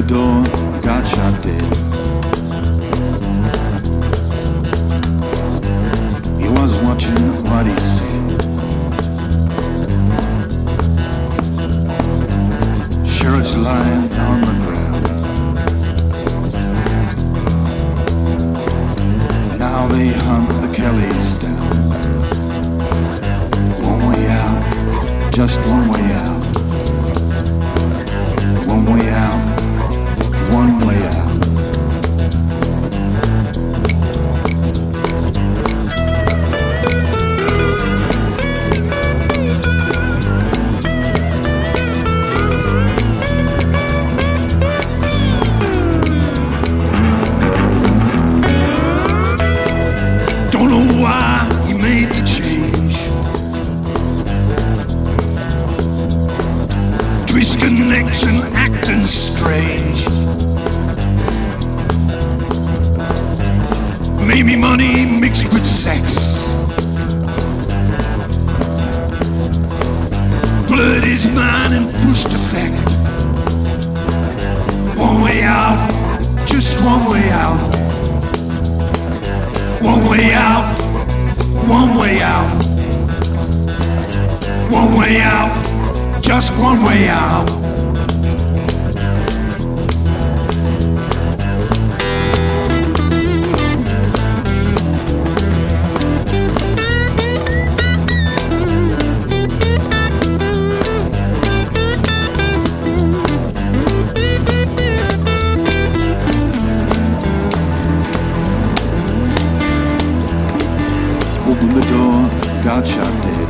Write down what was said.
the door, got shot dead. He was watching what he said. Sheriff's lying on the ground. Now they hunt the Kellys down. One way out, just one way out. One way out, one way out. Don't know why he made the change. Twist connection, acting strange. Maybe money mixed with sex. Blurred his mind and pushed effect. One way out, just one way out. One way out, one way out. One way out, just one way out. Opened the door, got shot dead.